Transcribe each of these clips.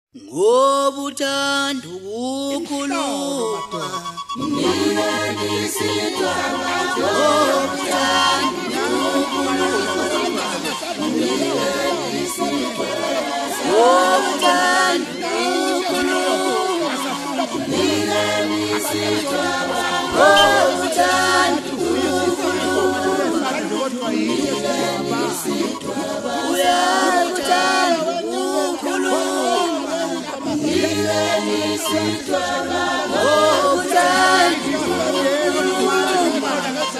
ngobuthanda ukukhuluma ngiyanisithwa ngobuthanda ukukhuluma ngobuthanda ukukhuluma ngiyanisithwa ngobuthanda ukukhuluma ngiyanisithwa uyabuthanda Nisitwa ngobuthanda ukukhuluma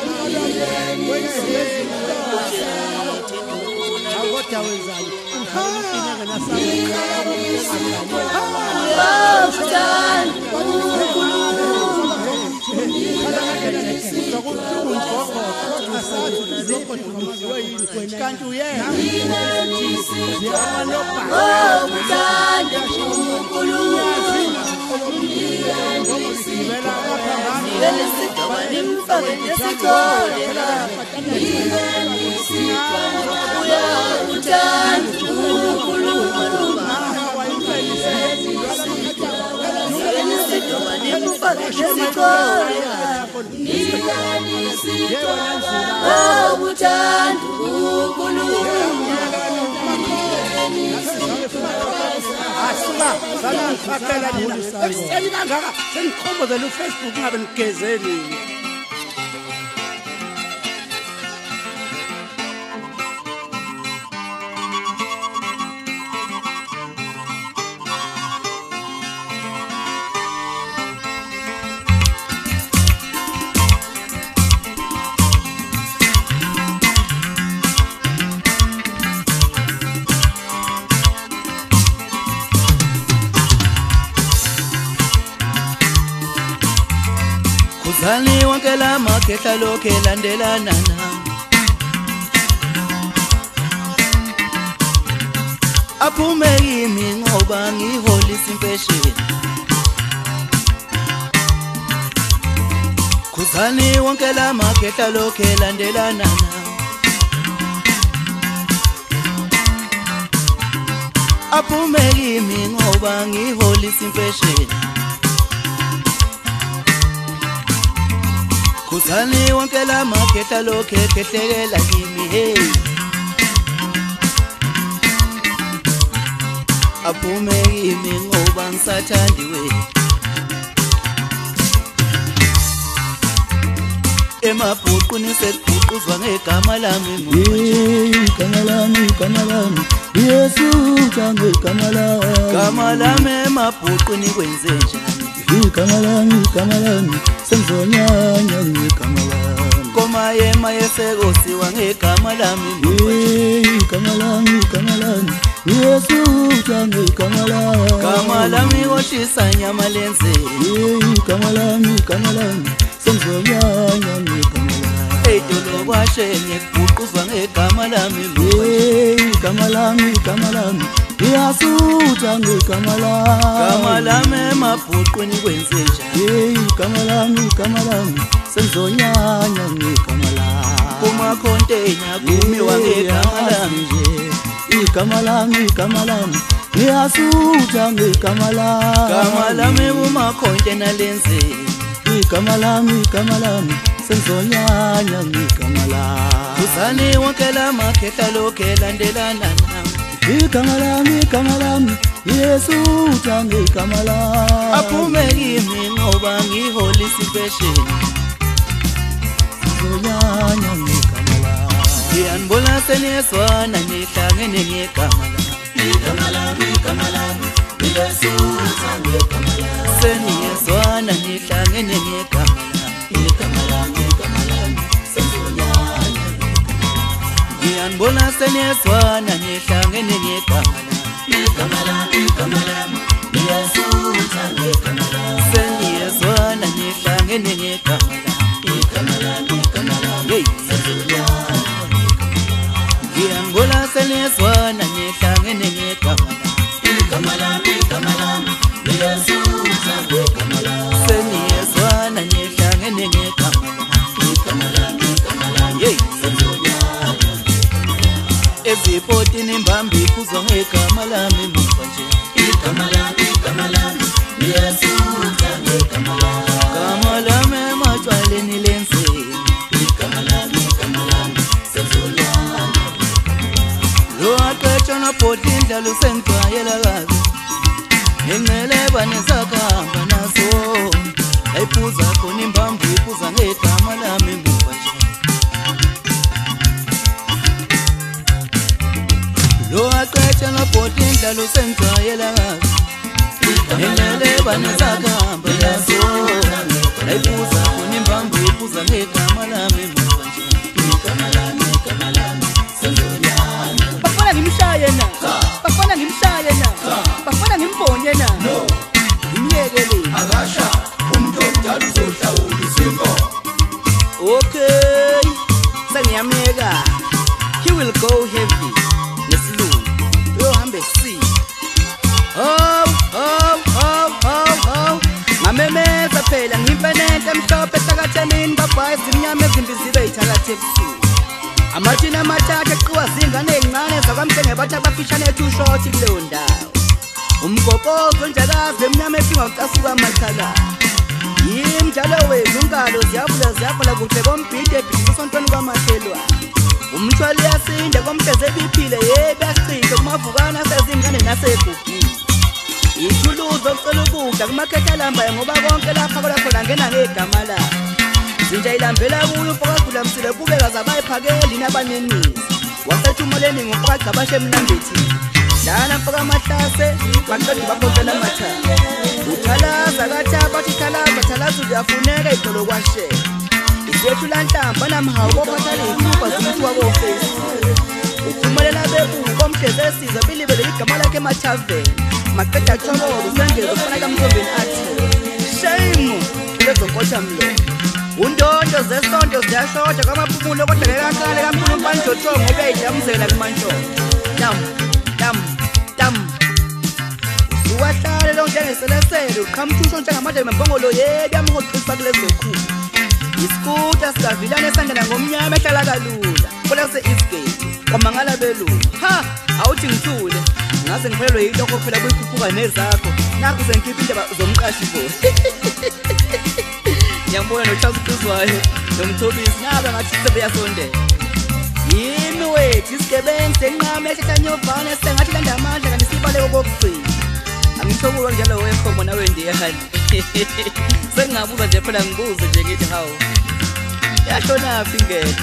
ngobuthanda kanti uyena ngobuthanda ukukhuluma sengikhomozela uFacebook ngabe ngigezeli Zali wonke la makhetha lokhe landelana nami aphume kimi ngoba ngiholisa impesheni Khuzani wonke la makhetha lokhe landelana nami aphume kimi ngoba ngiholisa impesheni Khuzani wonke la makhetha lokhe khehlela kimi hey aphume kimi ngoba ngisathandiwe emabhuquni sekubhuquzwa ngegama lami igama lami Yesu ngegama lami emabhuquni kwenze njani igama lami senzonyanya ngegama lami koma yema yesekosiwa ngegama lami igama lami Yesu ngegama lami woshisa nyama lenze igama lami senzonyanya ngegama lami edolo kwashenye kubhuquzwa ngegama lami igama lami Iyasutha ngegama lami emabhuquni kwenze njani igama lami senzonyanya ngegama lami kumakhonteyina kumiwa ngegama lami igama lami Iyasutha ngegama lami kumakhonteyina lenze igama lami senzonyanya ngegama lami Khuzani wonke la makhetha lokhe landelana nami igama lami Yesu ngegama lami aphume kimi ngoba ngiholisa impesheni senzonyanya ngegama lami ngiyanibona seniyezwana nihlangene ngegama lami Yesu ngegama lami seniyezwana nihlangene ngegama lami senzonyanya ngiyanibona seniyezwana nihlangene ngegama lami Yesu ngegama lami seniyezwana nihlangene ngegama lami hey ngiyanibona seniyezwana nihlangene ngegama lami Yesu ngegama lami seniyezwana nihlangene ngegama lami hey ezipotini mbambi kuzwa ngegama lami muva nje igama lami ni Yesu uthande igama lami. Igama lami emachwaleni lensini. Igama lami senzulwana. Lo aqetsha nobhodi indlala usengijwayela kabi. Nginceleba nesakahamba naso. Ayiphuza khona imbambo iphuza ngegama lami emuva nje. Lo aqetsha nobhodi indlala usengijwayela kabi. Nginceleba nesakahamba naso. Ayiphuza khona imbambo iphuza ngegama lami emuva nje. Igama lami senzulwana. Bafana ngimshaye na. Bafana ngimshaye na. Bafana ngimbonye na. Ngiyekele. Akasha umuntu omdala uzohlawula isimo. Okay. Sengiyamyeka. He will go heavy. Nesilungu. Uyohambe C. Oh. Mamemeza phela ngimpenente emhlophe ehlakathenini babhayisi imnyama ezimbizibe ithakathe ebusuku. Amathina amathathu eqiwa zingane ezincane zakwamhlenge bathi abafishane two short kuleyo ndawo. Umgokozo njakazi emnyama efika ucasuka amathala. Yimi njalo wethu unkalo ziyavala kuhle kombhide ebhidisa esontweni kwamakhelwane. Umthwali yasinda komhleze ebiphile yebi yasichithe kumavukana asezingane nasegugile. Ithuluzo ucela ukudla kumakhetha alambayo ngoba konke lapha khona ngena ngegama lakhe. Zinja ilambela kuyo umpokagula msile kubeka zabayiphakeli nabanenisi. Wasethumeleni ngokuqaqa bashe emnambethi. Dala mfoka amahlase baqeda bakhonzela amathanda. Uthalaza kathaba thalaza uyafuneka idolo kwashe. Isethu lanhlamba namhawu kophathale ikhupha zimthuwa kofesi. Ukhumelela bebu komhleze esiza bilibele igama lakhe emathaveni. Maqeda thobolo usengeza ufana kamthombeni athi shame ulezonkotha mlo. Undondo zesonto ziyashoda kwamaphumulo kodwa ke kancane kaMkhulunkulu njotho ngoba eyidamuzela kumantshonto. Dam. Uwahlale lo njengeselesele uqhamthusho njengamanje membongolo yebi yamhoqisa kulezo khulu. Isikuta sikavilane esangena ngomnyama ehlala kalula. Kola se-Eastgate kwamangala belungu. Ha, awuthi ngithule. Ngaze ngiphelelwe yilokho phela kuyikhuphuka nezakho. Nakho sengikhipha indaba zomqashi bo. Ngiyambona noCharles Kuzwayo nomthobisi naba ngathi sebeyasondela. Yimi wethu isigebengu senqama ehlanyovana sengathi landa amandla kanti sibale kokugcina. Angithokulo njalo wekhomo nawe ndiyahali. Sengabuza nje phela ngibuze nje ngithi hawu. Yashona phi ingede.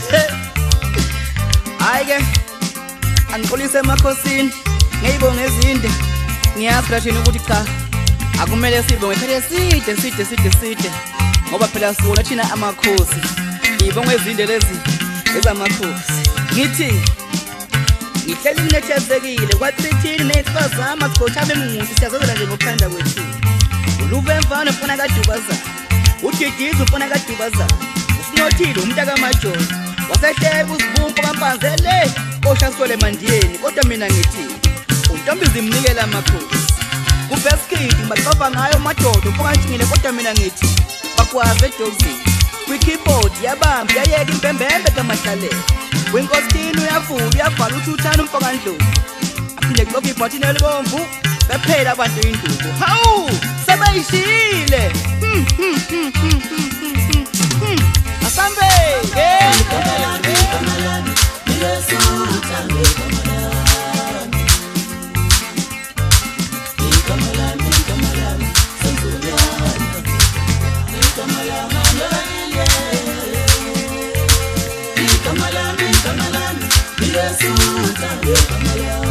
Hayike. Angixolise emakhosini. Ngiyibonga ezinde. Ngiyazi lathini ukuthi cha. Akumele sibonge phela side. Ngoba phela sona thina amakhosi. Ngibonga ezinde lezi ezamakhosi. Ngithi ngihleli nginethezekile kwathithini nexazama sigothaba emuntu siyazozela nje ngokuphanda kwethu. Uluve mfana ufuna kaDubaza. Udidiza ufuna kaDubaza. Usinothile umntaka kaMajoni. Wasehleka usibumpo kampanzele kosha sole mandiyeni kodwa mina ngithi untombi zimnikela amakhosi. Kubeskidi baxova ngayo madodo mfokantshingile kodwa mina ngithi bakwazi edozini. Kwi-keyboard yabamba yayeka impembembe kaMahlalele. Wenkosini uyavala uthi uthanda umfokandlovu. Aphinde kuloku ibhathini elibomvu bephela abantu induku. Hawu sebeyishile. Asambe Igama lami ni Yesu uthande igama lami. Igama lami senzulwana. Igama lami igama lami ni Yesu uthande igama lami.